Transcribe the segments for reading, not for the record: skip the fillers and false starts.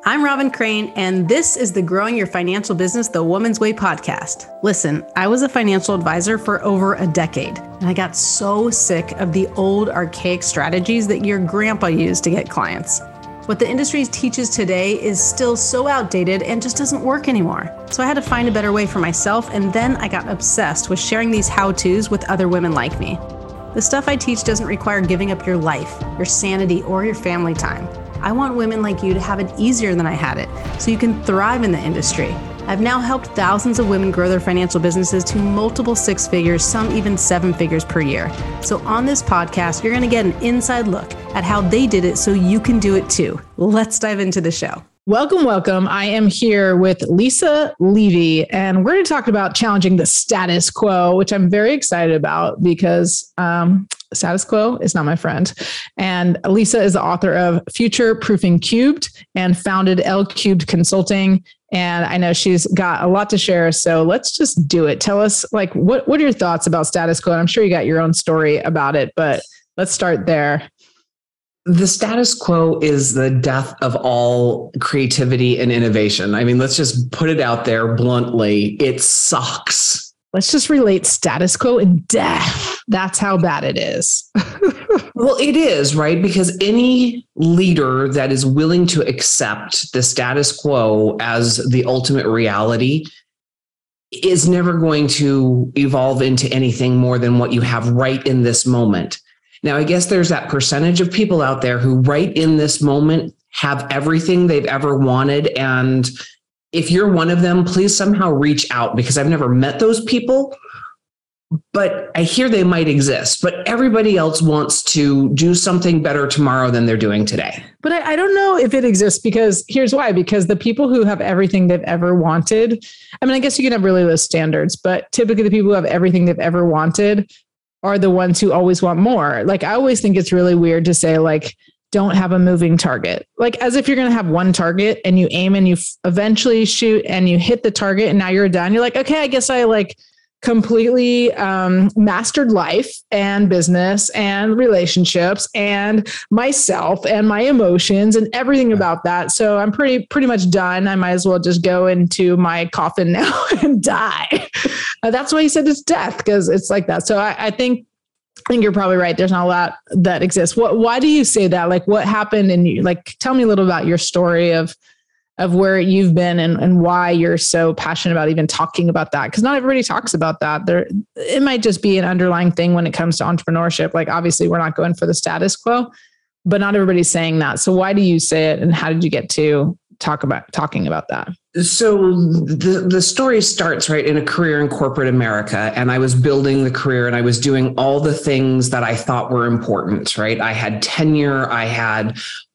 I'm Robin Crane, and this is the Growing Your Financial Business the Woman's Way podcast. Listen, I was a financial advisor for over a decade, and I got so sick of the old archaic strategies that your grandpa used to get clients. What the industry teaches today is still so outdated and just doesn't work anymore. So I had to find a better way for myself, and then I got obsessed with sharing these how-tos with other women like me. The stuff I teach doesn't require giving up your life, your sanity, or your family time. I want women like you to have it easier than I had it, so you can thrive in the industry. I've now helped thousands of women grow their financial businesses to multiple six figures, some even seven figures per year. So on this podcast, you're going to get an inside look at how they did it so you can do it too. Let's dive into the show. Welcome. I am here with Lisa Levy, and we're going to talk about challenging the status quo, which I'm very excited about because status quo is not my friend. And Lisa is the author of Future Proofing Cubed and founded L Cubed Consulting. And I know she's got a lot to share. So let's just do it. Tell us, what are your thoughts about status quo? I'm sure you got your own story about it, but let's start there. The status quo is the death of all creativity and innovation. I mean, let's just put it out there bluntly. It sucks. Let's just relate status quo and death. That's how bad it is. Well, it is, right? Because any leader that is willing to accept the status quo as the ultimate reality is never going to evolve into anything more than what you have right in this moment. Now, I guess there's that percentage of people out there who right in this moment have everything they've ever wanted. And if you're one of them, please somehow reach out, because I've never met those people, but I hear they might exist. But everybody else wants to do something better tomorrow than they're doing today. But I don't know if it exists, because here's why. Because the people who have everything they've ever wanted, I mean, I guess you can have really low standards, but typically the people who have everything they've ever wanted are the ones who always want more. I always think it's really weird to say, don't have a moving target. As if you're going to have one target and you aim and you eventually shoot and you hit the target and now you're done. You're like, okay, I guess I completely mastered life and business and relationships and myself and my emotions and everything about that. So I'm pretty much done. I might as well just go into my coffin now and die. That's why he said it's death, because it's like that. So I think you're probably right. There's not a lot that exists. Why do you say that? What happened? And you tell me a little about your story of where you've been and why you're so passionate about even talking about that. Because not everybody talks about that. It might just be an underlying thing when it comes to entrepreneurship. Obviously we're not going for the status quo, but not everybody's saying that. So why do you say it? And how did you get to talking about that? So the story starts right in a career in corporate America. And I was building the career and I was doing all the things that I thought were important, right? I had tenure, I had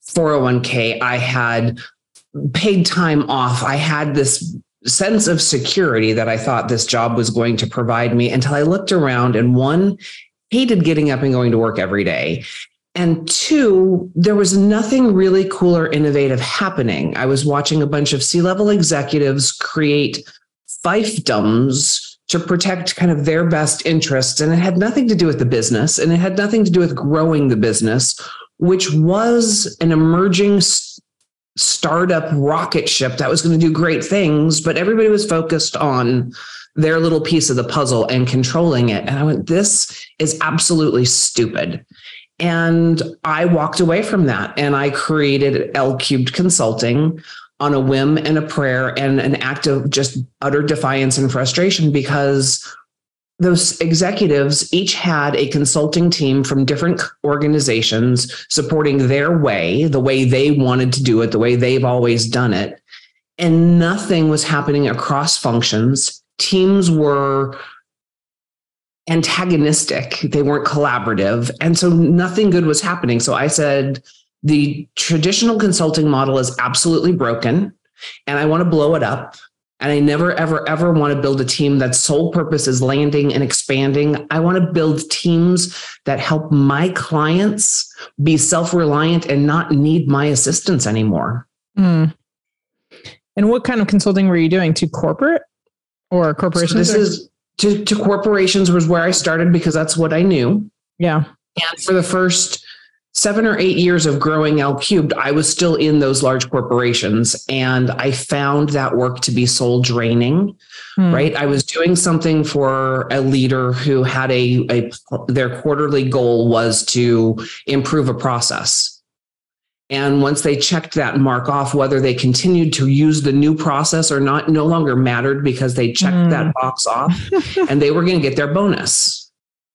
401k, I had paid time off. I had this sense of security that I thought this job was going to provide me, until I looked around and, one, hated getting up and going to work every day. And two, there was nothing really cool or innovative happening. I was watching a bunch of C-level executives create fiefdoms to protect kind of their best interests. And it had nothing to do with the business, and it had nothing to do with growing the business, which was an emerging startup rocket ship that was going to do great things, but everybody was focused on their little piece of the puzzle and controlling it. And I went, this is absolutely stupid. And I walked away from that, and I created L Cubed Consulting on a whim and a prayer and an act of just utter defiance and frustration, because those executives each had a consulting team from different organizations supporting their way, the way they wanted to do it, the way they've always done it. And nothing was happening across functions. Teams were antagonistic. They weren't collaborative. And so nothing good was happening. So I said, the traditional consulting model is absolutely broken, and I want to blow it up. And I never, ever, ever want to build a team that's sole purpose is landing and expanding. I want to build teams that help my clients be self-reliant and not need my assistance anymore. Mm. And what kind of consulting were you doing? To corporate or corporations? So this is to corporations was where I started, because that's what I knew. Yeah. And for the first 7 or 8 years of growing L Cubed, I was still in those large corporations, and I found that work to be soul draining, right? I was doing something for a leader who had their quarterly goal was to improve a process. And once they checked that mark off, whether they continued to use the new process or not, no longer mattered because they checked that box off and they were going to get their bonus.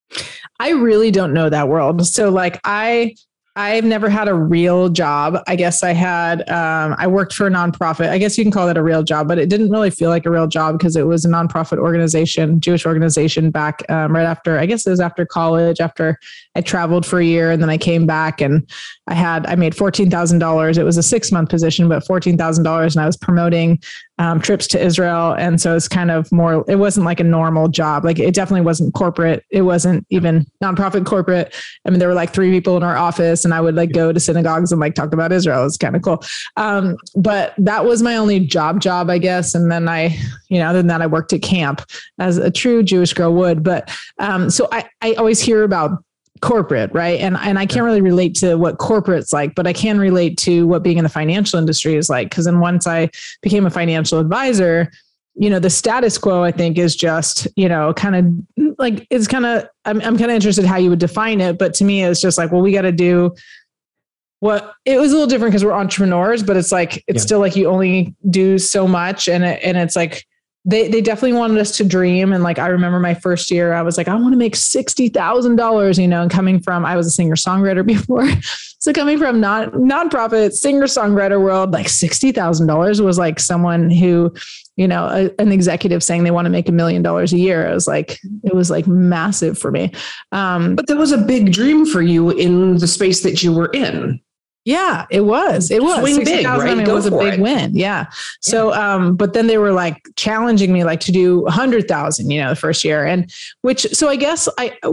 I really don't know that world. So like I've never had a real job. I guess I had, I worked for a nonprofit. I guess you can call that a real job, but it didn't really feel like a real job because it was a nonprofit organization, Jewish organization back right after, I guess it was after college, after I traveled for a year. And then I came back and I made $14,000. It was a 6-month position, but $14,000. And I was promoting trips to Israel. And so it's kind of more, it wasn't like a normal job. Like it definitely wasn't corporate. It wasn't even nonprofit corporate. I mean, there were like 3 people in our office and I would like go to synagogues and like talk about Israel. It's kind of cool. But that was my only job, I guess. And then other than that, I worked at camp as a true Jewish girl would. But so I always hear about corporate, right? And I can't really relate to what corporate's like, but I can relate to what being in the financial industry is like. Because then once I became a financial advisor, the status quo, I think, is just, kind of like, it's kind of, I'm kind of interested how you would define it. But to me, it's just like, well, we got to do what it was a little different because we're entrepreneurs, but it's like, it's still like you only do so much. And it's like, they definitely wanted us to dream. And like, I remember my first year, I was like, I want to make $60,000, and coming from, I was a singer songwriter before. So coming from nonprofit singer songwriter world, like $60,000 was like someone who, an executive saying they want to make $1 million a year. It was like massive for me. But there was a big dream for you in the space that you were in. Yeah, it was. Swing big, right? It was a big win. Yeah. So, but then they were like challenging me like to do 100,000, the first year. And so I guess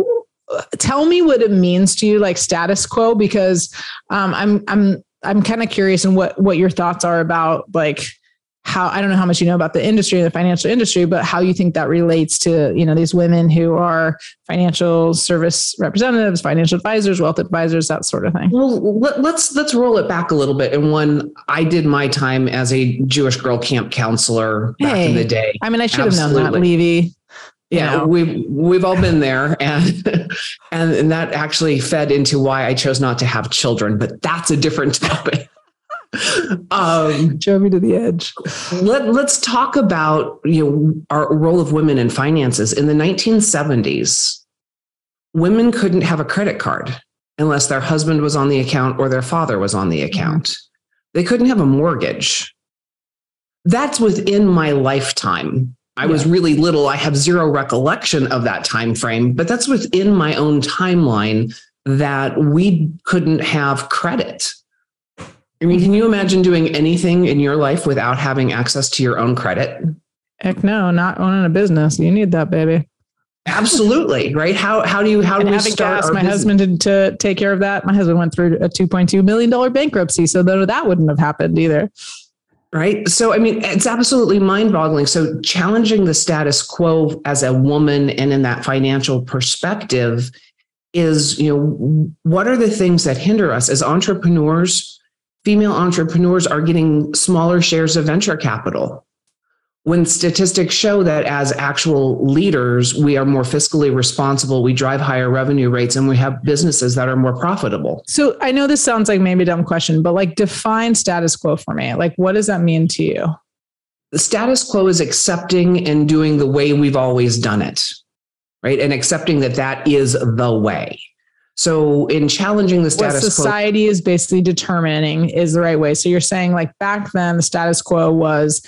tell me what it means to you, like status quo, because I'm kind of curious in what your thoughts are about like how, I don't know how much you know about the industry, the financial industry, but how you think that relates to, these women who are financial service representatives, financial advisors, wealth advisors, that sort of thing. Well, let's roll it back a little bit. And when I did my time as a Jewish girl camp counselor back in the day. I mean, I should have known that, Levy. Yeah, we've all been there, and that actually fed into why I chose not to have children, but that's a different topic. Drove me to the edge. Let's talk about our role of women in finances. In the 1970s, women couldn't have a credit card unless their husband was on the account or their father was on the account. They couldn't have a mortgage. That's within my lifetime. I was really little. I have zero recollection of that time frame, but that's within my own timeline that we couldn't have credit. I mean, can you imagine doing anything in your life without having access to your own credit? Heck no, not owning a business. You need that, baby. Absolutely. Right. How do we start our my business? husband to take care of that? My husband went through a $2.2 million bankruptcy. So that wouldn't have happened either. Right. So, I mean, it's absolutely mind boggling. So challenging the status quo as a woman and in that financial perspective is, what are the things that hinder us as entrepreneurs? Female entrepreneurs are getting smaller shares of venture capital. When statistics show that as actual leaders, we are more fiscally responsible, we drive higher revenue rates, and we have businesses that are more profitable. So I know this sounds like maybe a dumb question, but like define status quo for me. Like, what does that mean to you? The status quo is accepting and doing the way we've always done it, right? And accepting that is the way. So in challenging the status quo, what society is basically determining is the right way. So you're saying like back then, the status quo was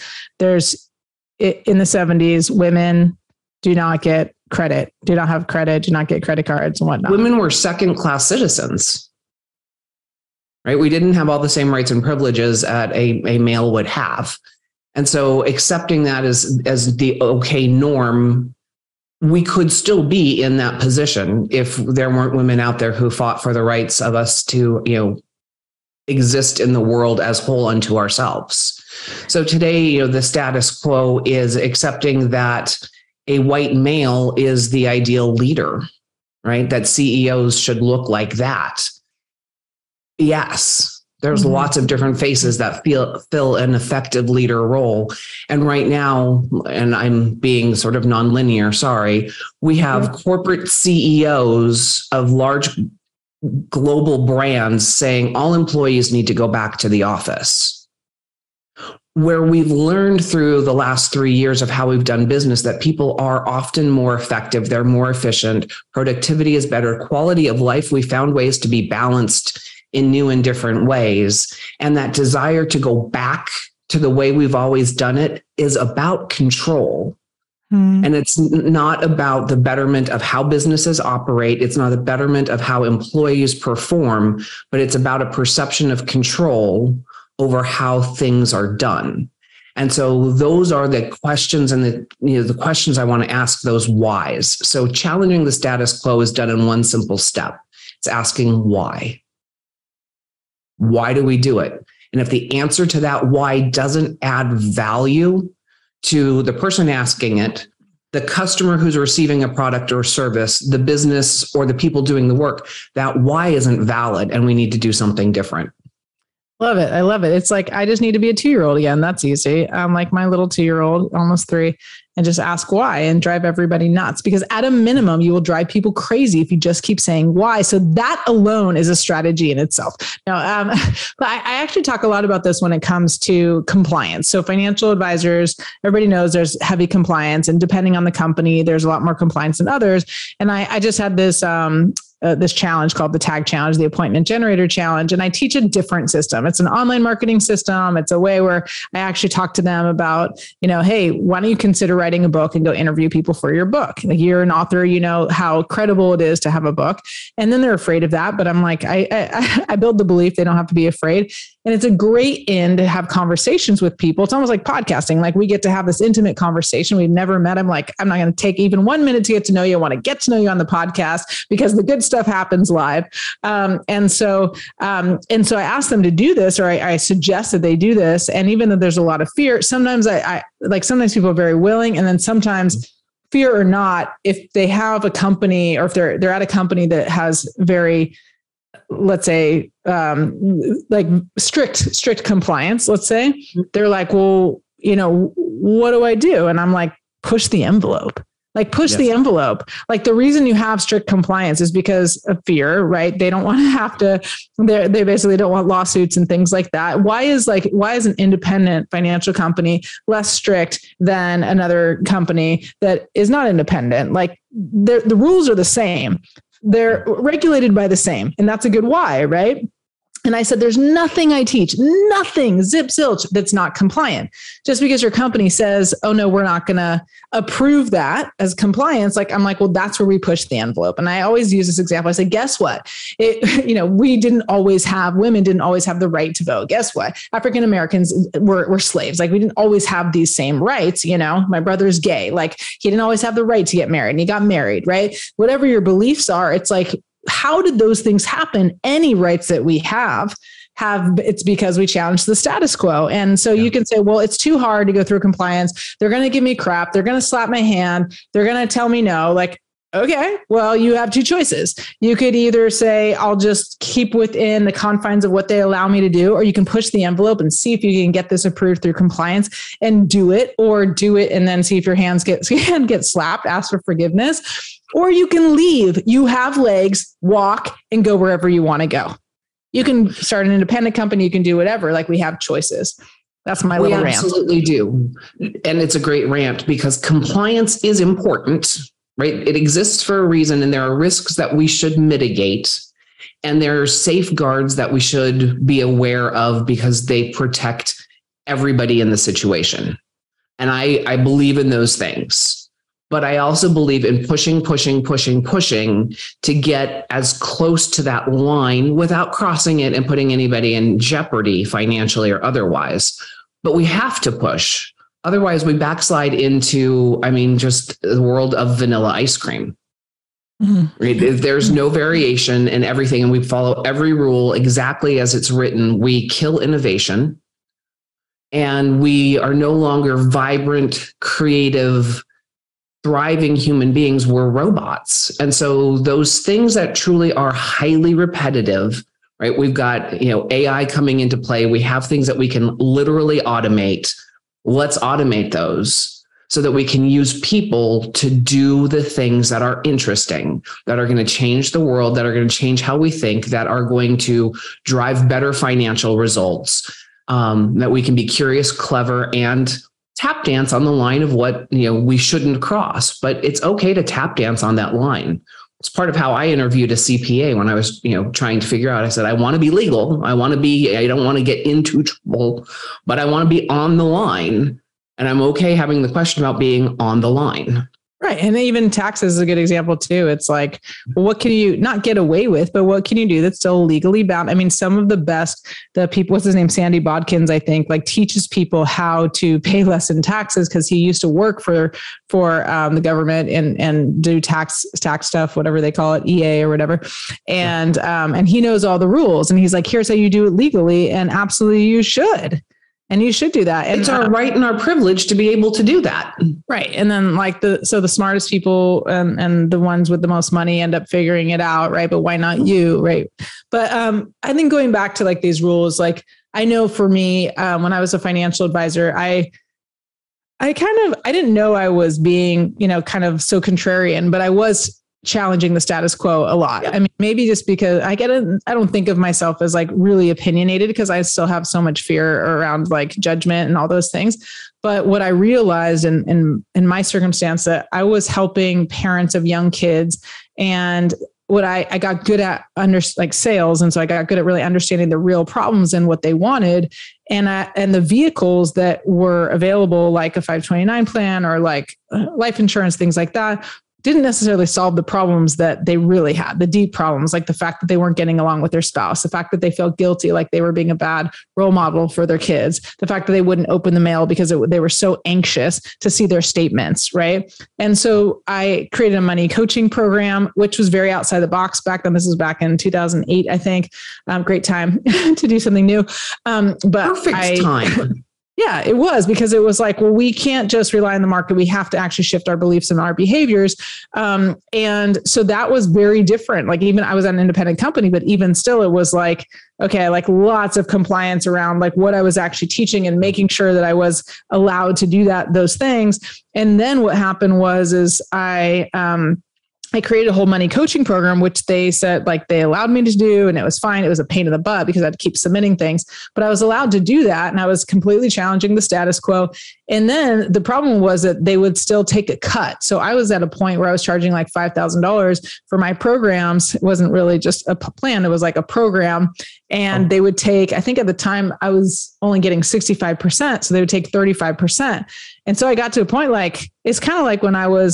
in the 70s, women do not get credit, do not have credit, do not get credit cards and whatnot. Women were second-class citizens, right? We didn't have all the same rights and privileges that a male would have. And so accepting that as the okay norm, we could still be in that position if there weren't women out there who fought for the rights of us to, exist in the world as whole unto ourselves. So today, the status quo is accepting that a white male is the ideal leader, right? That CEOs should look like that. Yes. There's lots of different faces that fill an effective leader role. And right now, and I'm being sort of nonlinear, sorry, we have corporate CEOs of large global brands saying all employees need to go back to the office. Where we've learned through the last 3 years of how we've done business that people are often more effective, they're more efficient, productivity is better, quality of life, we found ways to be balanced in new and different ways. And that desire to go back to the way we've always done it is about control. And it's not about the betterment of how businesses operate. It's not a betterment of how employees perform, but it's about a perception of control over how things are done. And so those are the questions and the questions I want to ask, those whys. So challenging the status quo is done in one simple step. It's asking why. Why do we do it? And if the answer to that why doesn't add value to the person asking it, the customer who's receiving a product or service, the business or the people doing the work, that why isn't valid and we need to do something different. Love it. I love it. It's like, I just need to be a 2-year-old again. That's easy. I'm like my little 2-year-old, almost 3, and just ask why and drive everybody nuts, because at a minimum, you will drive people crazy if you just keep saying why. So that alone is a strategy in itself. Now, I actually talk a lot about this when it comes to compliance. So financial advisors, everybody knows there's heavy compliance, and depending on the company, there's a lot more compliance than others. And I just had this, this challenge called the TAG Challenge, the Appointment Generator Challenge. And I teach a different system. It's an online marketing system. It's a way where I actually talk to them about, hey, why don't you consider writing a book and go interview people for your book? Like, you're an author, you know how credible it is to have a book. And then they're afraid of that. But I'm like, I build the belief they don't have to be afraid. And it's a great end to have conversations with people. It's almost like podcasting. Like, we get to have this intimate conversation. We've never met. I'm like, I'm not going to take even 1 minute to get to know you. I want to get to know you on the podcast because the good stuff happens live. And so I asked them to do this, or I suggest that they do this. And even though there's a lot of fear, sometimes sometimes people are very willing. And then sometimes, fear or not, if they have a company, or if they're at a company that has very, let's say, like strict compliance, let's say, they're like, well, what do I do? And I'm like, push the envelope. Like, push the envelope. Like, the reason you have strict compliance is because of fear, right? They don't want to have to, they basically don't want lawsuits and things like that. Why is an independent financial company less strict than another company that is not independent? Like, the rules are the same. They're regulated by the same. And that's a good why, right? And I said, there's nothing I teach, nothing, zip zilch, that's not compliant. Just because your company says, oh no, we're not going to approve that as compliance. I'm like, well, that's where we push the envelope. And I always use this example. I say, guess what? Women didn't always have the right to vote. Guess what? African Americans were slaves. Like, we didn't always have these same rights. My brother's gay. Like, he didn't always have the right to get married, and he got married, right? Whatever your beliefs are, it's like, how did those things happen? Any rights that we have, it's because we challenged the status quo. And so you can say, well, it's too hard to go through compliance. They're going to give me crap. They're going to slap my hand. They're going to tell me no. Like, okay, well, you have 2 choices. You could either say, I'll just keep within the confines of what they allow me to do, or you can push the envelope and see if you can get this approved through compliance and do it, or do it and then see if your hand gets slapped, ask for forgiveness. Or you can leave. You have legs, walk, and go wherever you want to go. You can start an independent company. You can do whatever. Like, we have choices. That's my little rant. We absolutely do. And it's a great rant, because compliance is important, right? It exists for a reason, and there are risks that we should mitigate. And there are safeguards that we should be aware of, because they protect everybody in the situation. And I believe in those things. But I also believe in pushing to get as close to that line without crossing it and putting anybody in jeopardy financially or otherwise. But we have to push. Otherwise, we backslide into, just the world of vanilla ice cream. Mm-hmm. Right? If there's no variation in everything, and we follow every rule exactly as it's written, we kill innovation. And we are no longer vibrant, creative, thriving human beings. Were robots. And so those things that truly are highly repetitive right? We've got, AI coming into play. We have things that we can literally automate. Let's automate those so that we can use people to do the things that are interesting, that are going to change the world, that are going to change how we think, that are going to drive better financial results, that we can be curious, clever, and tap dance on the line of what, we shouldn't cross. But it's okay to tap dance on that line. It's part of how I interviewed a CPA when I was, trying to figure out. I said, I want to be legal. I don't want to get into trouble, but I want to be on the line. And I'm okay having the question about being on the line. Right. And even taxes is a good example too. It's like, what can you not get away with, but what can you do that's still legally bound? I mean, some of the people, what's his name? Sandy Bodkins, I think, like teaches people how to pay less in taxes because he used to work for the government and do tax stuff, whatever they call it, EA or whatever. And he knows all the rules. And he's like, here's how you do it legally. And absolutely you should. And you should do that. And it's our right and our privilege to be able to do that. Right. And then the smartest people and the ones with the most money end up figuring it out. Right. But why not you? Right. But I think going back to like these rules, like I know for me, when I was a financial advisor, I didn't know I was being, kind of so contrarian, but I was challenging the status quo a lot. Yeah. I mean, maybe just because I don't think of myself as like really opinionated because I still have so much fear around like judgment and all those things. But what I realized in my circumstance that I was helping parents of young kids, and what I got good at like sales. And so I got good at really understanding the real problems and what they wanted. And the vehicles that were available, like a 529 plan or like life insurance, things like that, didn't necessarily solve the problems that they really had, the deep problems, like the fact that they weren't getting along with their spouse, the fact that they felt guilty, like they were being a bad role model for their kids, the fact that they wouldn't open the mail because they were so anxious to see their statements, right? And so I created a money coaching program, which was very outside the box back then. This was back in 2008, I think. Great time to do something new. But perfect time. Yeah, it was, because it was like, well, we can't just rely on the market. We have to actually shift our beliefs and our behaviors. And so that was very different. Like even I was at an independent company, but even still, it was like, okay, like lots of compliance around like what I was actually teaching and making sure that I was allowed to do those things. And then what happened is I created a whole money coaching program, which they said like they allowed me to do, and it was fine. It was a pain in the butt because I had to keep submitting things, but I was allowed to do that. And I was completely challenging the status quo. And then the problem was that they would still take a cut. So I was at a point where I was charging like $5,000 for my programs. It wasn't really just a plan. It was like a program. And they would take, I think at the time I was only getting 65%. So they would take 35%. And so I got to a point, like, it's kind of like when I was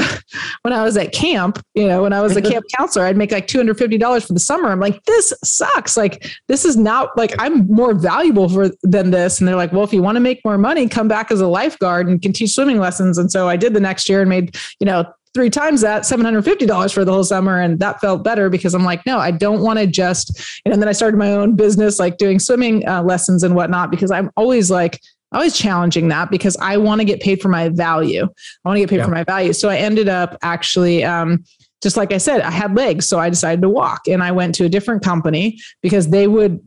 at camp, when I was a camp counselor, I'd make like $250 for the summer. I'm like, this sucks. Like, this is not like I'm more valuable than this. And they're like, well, if you want to make more money, come back as a lifeguard and can teach swimming lessons. And so I did the next year and made, 3 times that, $750 for the whole summer. And that felt better because I'm like, no, I don't want to just, and then I started my own business, like doing swimming lessons and whatnot, because I'm always challenging that because I want to get paid for my value. I want to get paid for my value. So I ended up actually, just like I said, I had legs. So I decided to walk, and I went to a different company because they would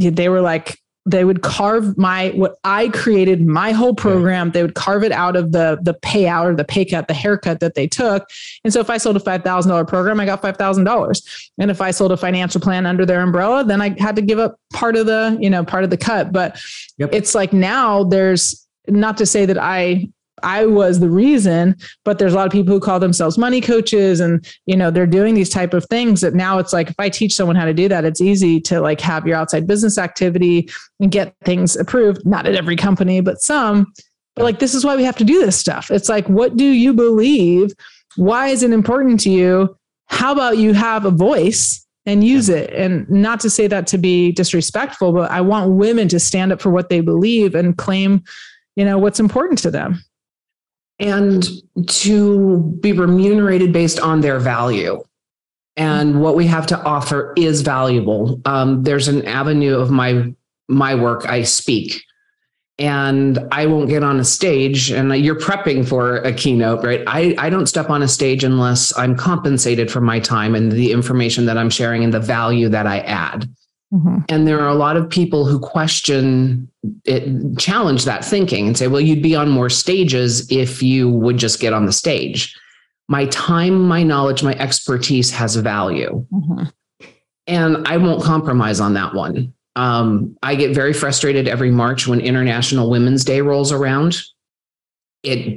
carve what I created, my whole program. They would carve it out of the payout or the pay cut, the haircut that they took. And so if I sold a $5,000 program, I got $5,000. And if I sold a financial plan under their umbrella, then I had to give up part of the cut. But it's like now there's, not to say that I was the reason, but there's a lot of people who call themselves money coaches, and, they're doing these type of things that now it's like, if I teach someone how to do that, it's easy to like have your outside business activity and get things approved. Not at every company, but some, but like, this is why we have to do this stuff. It's like, what do you believe? Why is it important to you? How about you have a voice and use it? And not to say that to be disrespectful, but I want women to stand up for what they believe and claim, what's important to them. And to be remunerated based on their value. And what we have to offer is valuable. There's an avenue of my work. I speak, and I won't get on a stage, and you're prepping for a keynote, right? I don't step on a stage unless I'm compensated for my time and the information that I'm sharing and the value that I add. Mm-hmm. And there are a lot of people who question it, challenge that thinking and say, well, you'd be on more stages if you would just get on the stage. My time, my knowledge, my expertise has value. Mm-hmm. And I won't compromise on that one. I get very frustrated every March when International Women's Day rolls around. It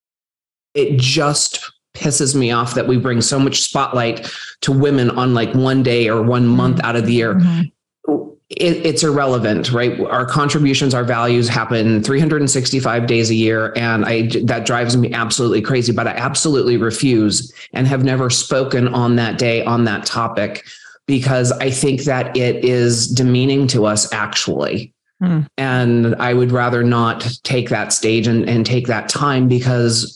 just pisses me off that we bring so much spotlight to women on like one day or 1 month out of the year. Mm-hmm. It's irrelevant, right? Our contributions, our values happen 365 days a year. And that drives me absolutely crazy, but I absolutely refuse and have never spoken on that day on that topic, because I think that it is demeaning to us actually. And I would rather not take that stage and take that time, because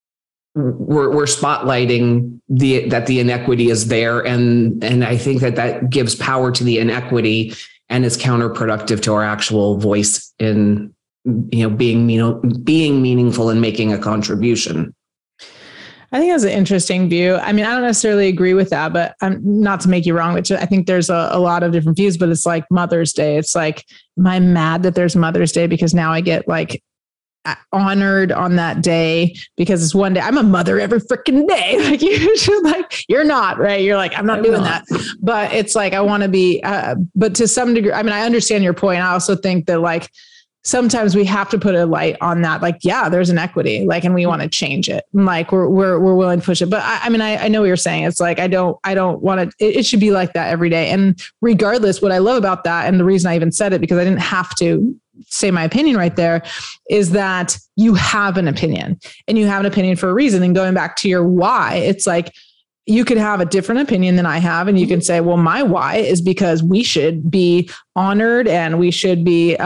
we're spotlighting that the inequity is there. And I think that gives power to the inequity and is counterproductive to our actual voice in, being meaningful and making a contribution. I think that's an interesting view. I mean, I don't necessarily agree with that, but not to make you wrong, which I think there's a lot of different views, but it's like Mother's Day. It's like, am I mad that there's Mother's Day because now I get like honored on that day because it's one day? I'm a mother every freaking day. Like you're not, right? You're like, I'm not doing that. But it's like, I want to be, but to some degree, I mean, I understand your point. I also think that like, sometimes we have to put a light on that. Like, yeah, there's an equity, like, and we want to change it. And like, we're willing to push it. But I mean, I know what you're saying. It's like, I don't want to, it should be like that every day. And regardless, what I love about that, and the reason I even said it, because I didn't have to say my opinion right there, is that you have an opinion, and you have an opinion for a reason. And going back to your why, it's like, you could have a different opinion than I have. And you can say, well, my why is because we should be honored and we should be,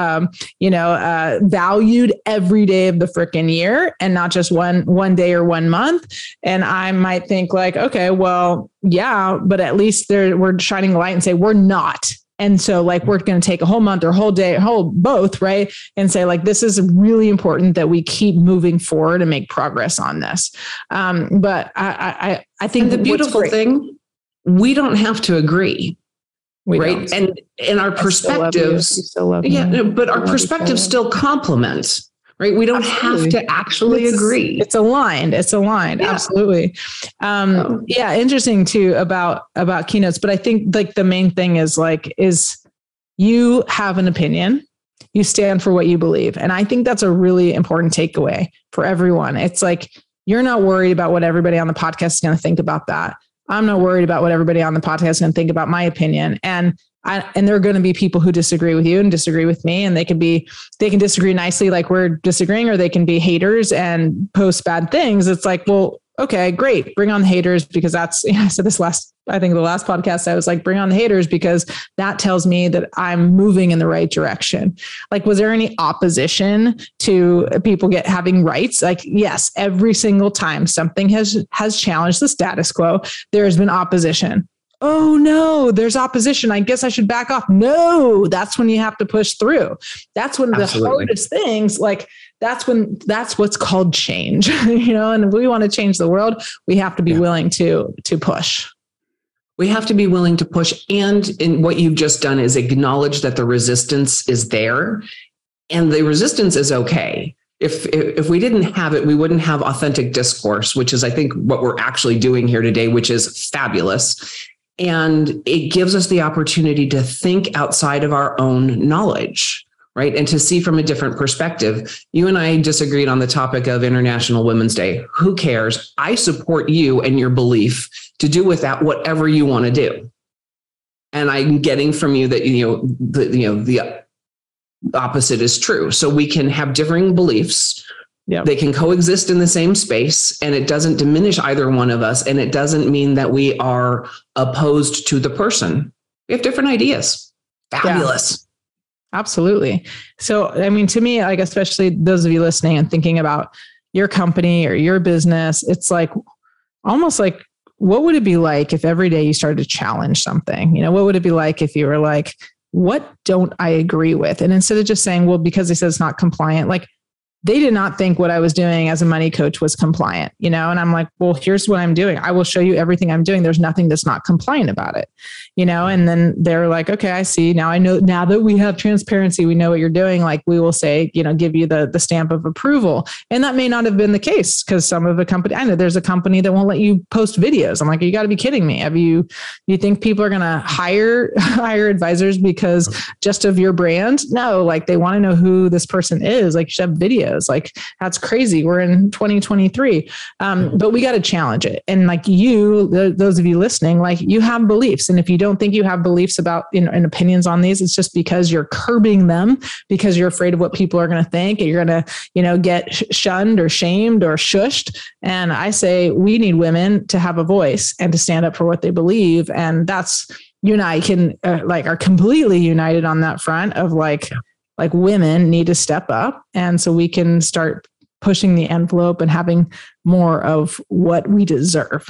valued every day of the freaking year, and not just one day or 1 month. And I might think like, okay, well, yeah, but at least we're shining a light and say we're not. And so like, we're going to take a whole month or whole day, both, right? And say like, this is really important that we keep moving forward and make progress on this. But I think the beautiful thing, we don't have to agree, right? Don't. And in our perspectives, but our perspectives still complement. Right. We don't have to actually agree. It's aligned. Yeah. Absolutely. Interesting too about keynotes. But I think like the main thing is you have an opinion, you stand for what you believe. And I think that's a really important takeaway for everyone. It's like, you're not worried about what everybody on the podcast is going to think about that. I'm not worried about what everybody on the podcast is going to think about my opinion. And there are going to be people who disagree with you and disagree with me, and they can disagree nicely, like we're disagreeing, or they can be haters and post bad things. It's like, well, okay, great. Bring on the haters, because that's, I said this I think the last podcast, I was like, bring on the haters, because that tells me that I'm moving in the right direction. Like, was there any opposition to people having rights? Like, yes, every single time something has challenged the status quo, there has been opposition. Oh no, there's opposition. I guess I should back off. No, that's when you have to push through. That's when the hardest things, like that's what's called change, and if we want to change the world, we have to be willing to push. We have to be willing to push. And in what you've just done is acknowledge that the resistance is there, and the resistance is okay. If we didn't have it, we wouldn't have authentic discourse, which is, I think, what we're actually doing here today, which is fabulous. And it gives us the opportunity to think outside of our own knowledge, right? And to see from a different perspective. You and I disagreed on the topic of International Women's Day. Who cares? I support you and your belief to do with that whatever you want to do. And I'm getting from you that, the opposite is true. So we can have differing beliefs. Yeah. They can coexist in the same space, and it doesn't diminish either one of us. And it doesn't mean that we are opposed to the person. We have different ideas. Fabulous. Yeah, absolutely. So, I mean, to me, like, especially those of you listening and thinking about your company or your business, it's like almost like, what would it be like if every day you started to challenge something? What would it be like if you were like, what don't I agree with? And instead of just saying, well, because they said it's not compliant, like, they did not think what I was doing as a money coach was compliant, and I'm like, well, here's what I'm doing. I will show you everything I'm doing. There's nothing that's not compliant about it, and then they're like, okay, I see. Now I know, now that we have transparency, we know what you're doing. Like we will say, give you the stamp of approval. And that may not have been the case because some of the company, I know there's a company that won't let you post videos. I'm like, you got to be kidding me. You think people are going to hire advisors because just of your brand? No, like they want to know who this person is. Like you should have videos. Like that's crazy. We're in 2023. But we got to challenge it. And like those of you listening, like you have beliefs. And if you don't think you have beliefs about, and opinions on these, it's just because you're curbing them because you're afraid of what people are going to think and you're going to, get shunned or shamed or shushed. And I say, we need women to have a voice and to stand up for what they believe. And that's, you and I can are completely united on that front of like women need to step up. And so we can start pushing the envelope and having more of what we deserve.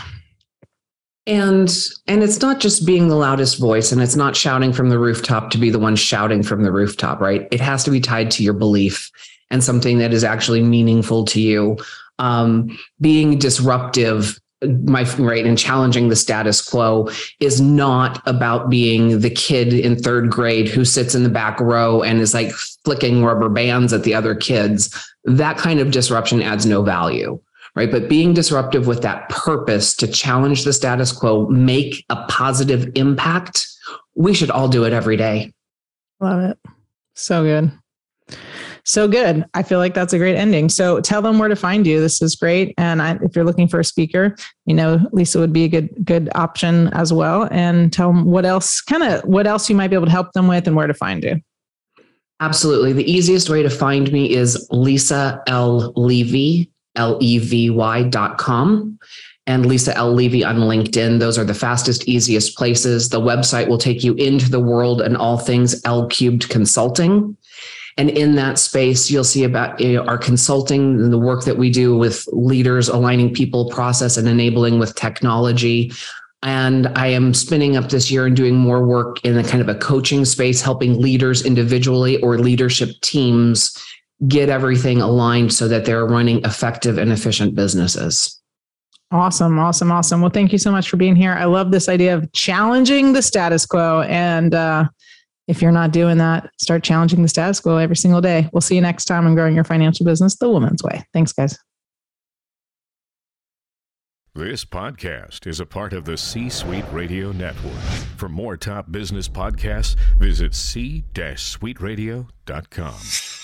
And it's not just being the loudest voice, and it's not shouting from the rooftop to be the one shouting from the rooftop, right? It has to be tied to your belief and something that is actually meaningful to you. Being disruptive, and challenging the status quo is not about being the kid in third grade who sits in the back row and is like flicking rubber bands at the other kids. That kind of disruption adds no value, right? But being disruptive with that purpose to challenge the status quo, make a positive impact, we should all do it every day. Love it. So good. So good. I feel like that's a great ending. So tell them where to find you. This is great. And if you're looking for a speaker, Lisa would be a good option as well. And tell them what else you might be able to help them with and where to find you. Absolutely. The easiest way to find me is Lisa L. Levy, Levy.com, and Lisa L. Levy on LinkedIn. Those are the fastest, easiest places. The website will take you into the world and all things L Cubed Consulting. And in that space, you'll see about our consulting and the work that we do with leaders, aligning people, process, and enabling with technology. And I am spinning up this year and doing more work in a kind of a coaching space, helping leaders individually or leadership teams get everything aligned so that they're running effective and efficient businesses. Awesome. Well, thank you so much for being here. I love this idea of challenging the status quo. And if you're not doing that, start challenging the status quo every single day. We'll see you next time on Growing Your Financial Business the Woman's Way. Thanks, guys. This podcast is a part of the C-Suite Radio Network. For more top business podcasts, visit c-suiteradio.com.